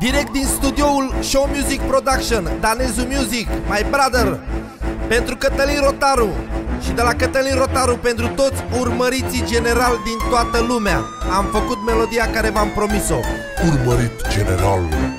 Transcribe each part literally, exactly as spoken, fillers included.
direct din studioul Show Music Production, Danezu Music, my brother, pentru Cătălin Rotaru. Și de la Cătălin Rotaru pentru toți urmăriții general din toată lumea. Am făcut melodia care v-am promis-o. Urmărit general.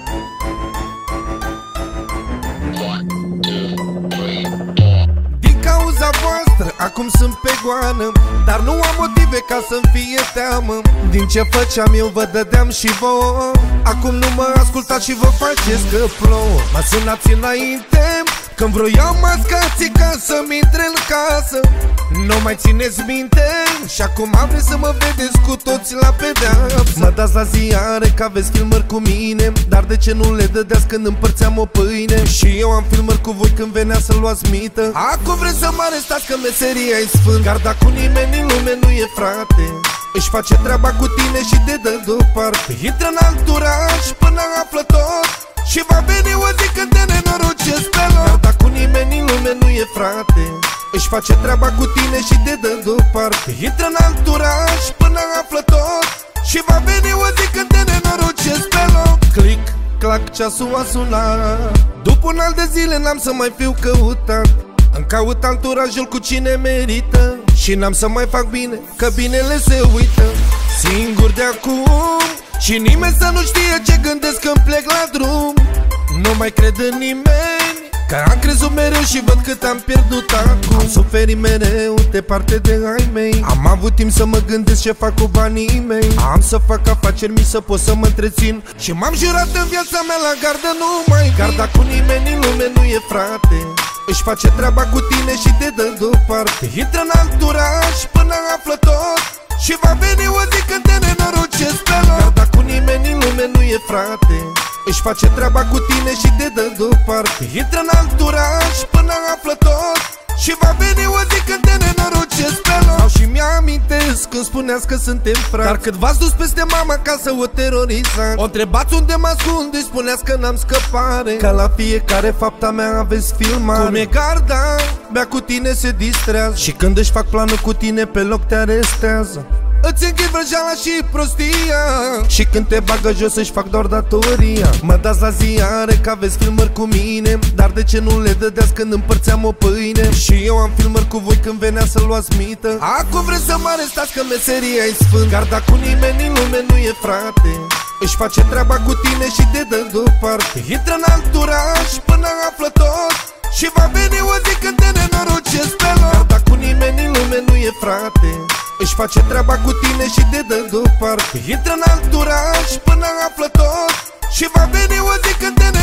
Din cauza voastră acum sunt pe goană, dar nu am motive ca să-mi fie teamă. Din ce făceam eu vă dădeam și vouă. Acum nu mă ascultați și vă faceți că plouă. Mă sunați înainte când vroiau mascații ca să-mi intre în casă. Nu mai țineți minte și acum vreți să mă vedeți cu toți la pedeapsă. Mă dați la ziare că aveți filmări cu mine, dar de ce nu le dădeați când împărțeam o pâine? Și eu am filmări cu voi când venea să luați mită. Acum vreți să mă arestați că meseria e sfânt. Garda cu nimeni în lume nu e frate, își face treaba cu tine și te dă deoparte. Intră în anturaj până află tot și va veni o zi când te nenorocesc pe loc. Garda cu nimeni în lume nu e frate, își face treaba cu tine și te dă deoparte. Intră în anturaj până află tot și va veni o zi când te nenorocesc pe loc. Click, clac, ceasul a sunat. După un an de zile n-am să mai fiu căutat. Îmi caut anturajul cu cine merită și n-am să mai fac bine, că binele se uită. Singur de acum și nimeni să nu știe ce gândesc când plec la drum. Nu mai cred în nimeni, că am crezut mereu și văd cât am pierdut acum. Am suferit mereu departe de ai mei, am avut timp să mă gândesc ce fac cu banii mei. Am să fac afaceri mici să pot să mă întrețin și m-am jurat în viața mea la gardă nu mai vin. Garda cu nimeni în lume nu e frate, își face treaba cu tine și te dă deoparte. Intră în anturaj până află tot și va veni o zi când te nenorocesc pe loc. Garda cu nimeni în lume nu e frate, își face treaba cu tine și te dă deoparte. Intră în anturaj până află tot și va veni o zi când te nenorocesc pe loc. Sau și mi-amintesc când spuneați că suntem frați, dar cât v-ați dus peste mama ca să o terorizați. O întrebați unde mă ascund, îi spuneați că n-am scăpare, că la fiecare fapta mea aveți filmare. Cum e garda, bea cu tine se distrează și când își fac planul cu tine pe loc te arestează. Îți închid vrăjeala și prostia și când te bagă jos își fac doar datoria. Mă dați la ziare că aveți filmări cu mine, dar de ce nu le dădeați când împărțeam o pâine? Și eu am filmări cu voi când venea să luați mită. Acum vreți să mă arestați că meseria e sfânt. Garda cu nimeni în lume nu e frate, își face treaba cu tine și te dă deoparte. Intră în anturaj până află tot și va veni o zi când te nenorocesc pe loc. Garda cu nimeni în lume nu e frate, își face treaba cu tine și te dă deoparte. Intră în anturaj până află tot și va veni o zi când te nenorocesc.